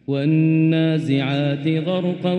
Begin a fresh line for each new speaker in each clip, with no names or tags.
والنازعات غرقا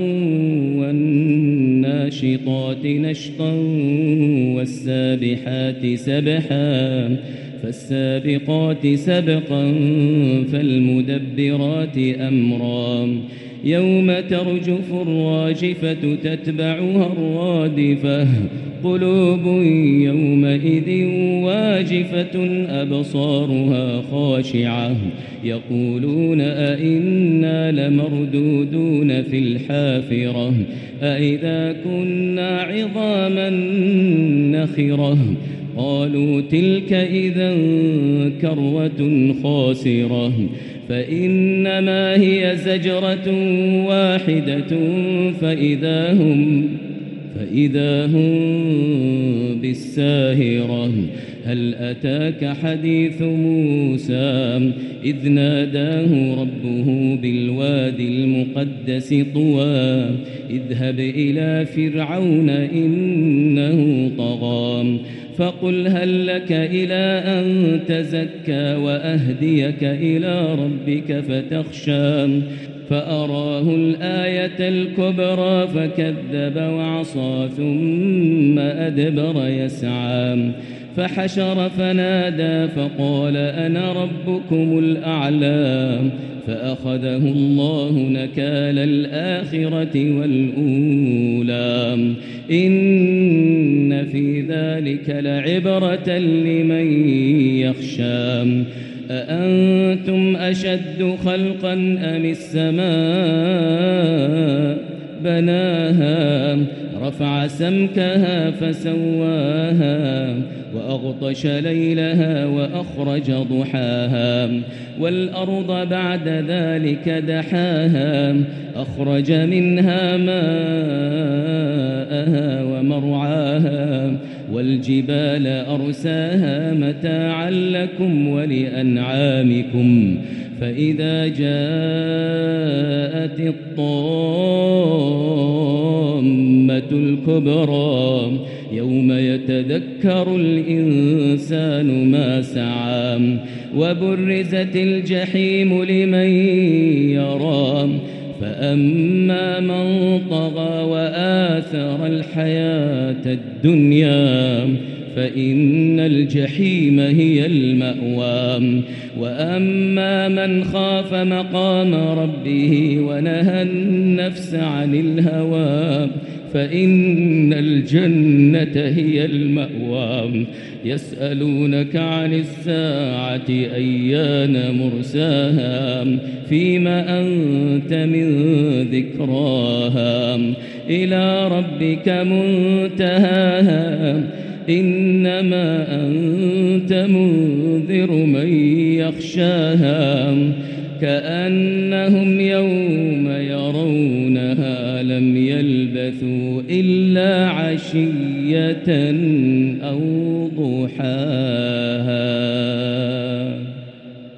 والناشطات نشطا والسابحات سبحا فالسابقات سبقا فالمدبرات أمرا يوم ترجف الراجفة تتبعها الرادفة قلوب يومئذ واجفة أبصارها خاشعة يقولون أئنا لمردودون في الحافرة أئذا كنا عظاما نخرة قالوا تلك إذا كرة خاسرة فإنما هي زجرة واحدة فإذا هم بالساهرة هل أتاك حديث موسى إذ ناداه ربه بالوادي المقدس طوى اذهب إلى فرعون إنه طغى فقل هل لك إلى أن تزكى وأهديك إلى ربك فتخشى فأراه الآية الكبرى فكذب وعصى ثم أدبر يسعى فحشر فنادى فقال أنا ربكم الأعلى فأخذه الله نكال الآخرة والأولى إن في ذلك لعبرة لمن يخشى أأنتم أشد خلقا أم السماء بناها رفع سمكها فسواها وأغطش ليلها وأخرج ضحاها والأرض بعد ذلك دحاها أخرج منها ماءها ومرعاها والجبال أرساها متاعا لكم ولأنعامكم فإذا جاءت الطامة الكبرى يوم يتذكر الإنسان ما سعى وبرزت الجحيم لمن يرى فأما من طغى وآثر الحياة الدنيا فإن الجحيم هي المأوى وأما من خاف مقام ربه ونهى النفس عن الهوى فإن الجنة هي المأوى يسألونك عن الساعة أيان مرساها فيما أنت من ذكراها إلى ربك منتهاها إنما أنت منذر من يخشاها كأنهم يوم يرونها لم يلبثوا إلا عشية أو ضحاها.